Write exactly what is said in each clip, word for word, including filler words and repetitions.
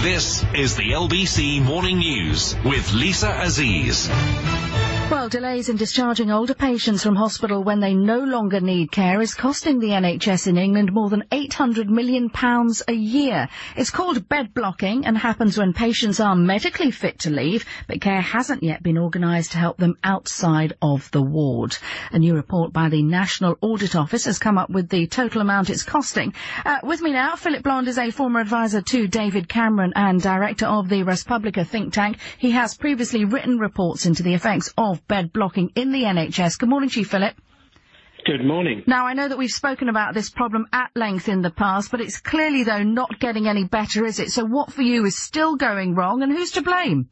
This is the L B C Morning News with Lisa Aziz. Well, delays in discharging older patients from hospital when they no longer need care is costing the N H S in England more than eight hundred million pounds a year. It's called bed blocking and happens when patients are medically fit to leave, but care hasn't yet been organised to help them outside of the ward. A new report by the National Audit Office has come up with the total amount it's costing. Uh, with me now, Philip Blond is a former advisor to David Cameron and director of the Respublica think tank. He has previously written reports into the effects of bed blocking in the N H S. Good morning to you, Philip. Good morning. Now, I know that we've spoken about this problem at length in the past, but it's clearly, though, not getting any better, is it? So what for you is still going wrong, and who's to blame?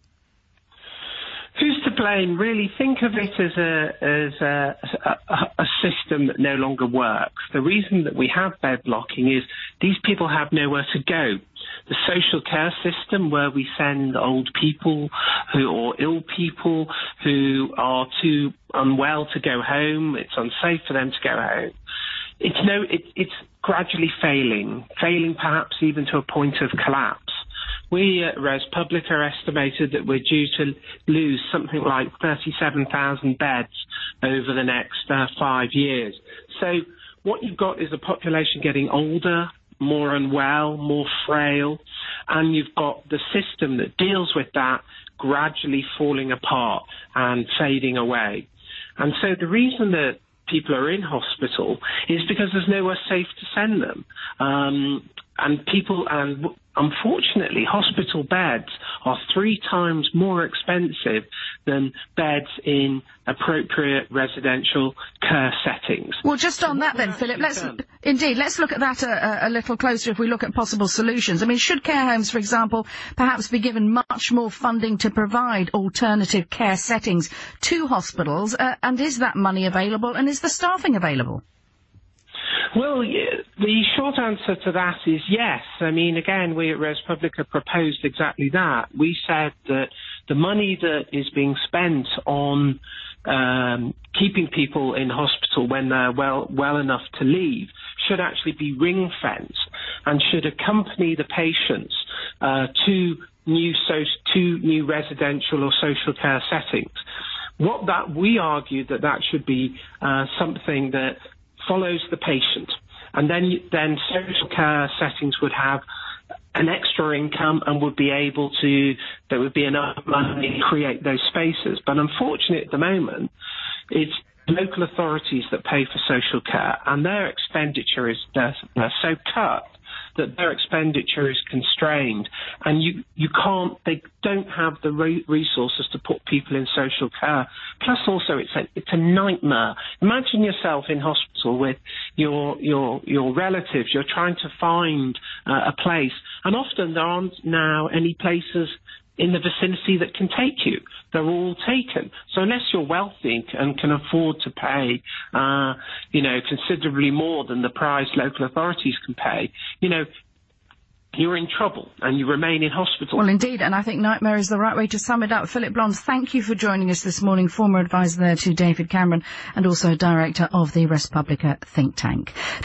Who's to blame? Really think of it as a as a, a, a system that no longer works. The reason that we have bed blocking is these people have nowhere to go. The social care system, where we send old people who or ill people who are too unwell to go home, it's unsafe for them to go home. It's no, it, it's gradually failing, failing perhaps even to a point of collapse. We at Respublica estimated that we're due to lose something like thirty-seven thousand beds over the next uh, five years. So what you've got is a population getting older, more unwell, more frail, and you've got the system that deals with that gradually falling apart and fading away. And so the reason that people are in hospital is because there's nowhere safe to send them. Um, and people, and unfortunately, hospital beds are three times more expensive than beds in appropriate residential care settings. Well, just on that then, Philip, let's, indeed, let's look at that a, a little closer if we look at possible solutions. I mean, should care homes, for example, perhaps be given much more funding to provide alternative care settings to hospitals? Uh, and is that money available, and is the staffing available? Well, the short answer to that is yes. I mean, again, we at Respublica proposed exactly that. We said that the money that is being spent on um, keeping people in hospital when they're well, well enough to leave should actually be ring-fenced and should accompany the patients uh, to new so- to new residential or social care settings. What that we argued that that should be uh, something that follows the patient, and then then social care settings would have an extra income and would be able to, there would be enough money to create those spaces. But unfortunately at the moment, it's local authorities that pay for social care, and their expenditure is they're, they're so cut that their expenditure is constrained, and you, you can't, they don't have the re- resources to put people in social care. Plus also it's a, it's a nightmare. Imagine yourself in hospital with your, your, your relatives. You're trying to find uh, a place, and often there aren't now any places in the vicinity that can take you. They're all taken. So unless you're wealthy and can afford to pay, uh, you know, considerably more than the price local authorities can pay, you know, you're in trouble and you remain in hospital. Well, indeed, and I think nightmare is the right way to sum it up. Philip Blond, thank you for joining us this morning, former advisor there to David Cameron and also director of the Respublica think tank.